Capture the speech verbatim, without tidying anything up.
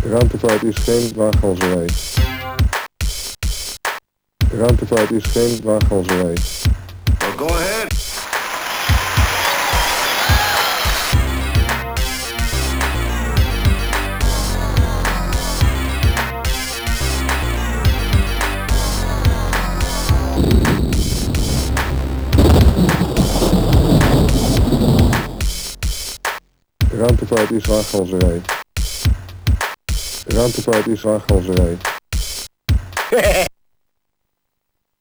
Ruimtevaart is geen waaghalzerij. Ruimtevaart is geen waaghalzerij. Well, go ahead. Ruimtevaart is waaghalzerij. Ruimtevaart is waaghalzerij.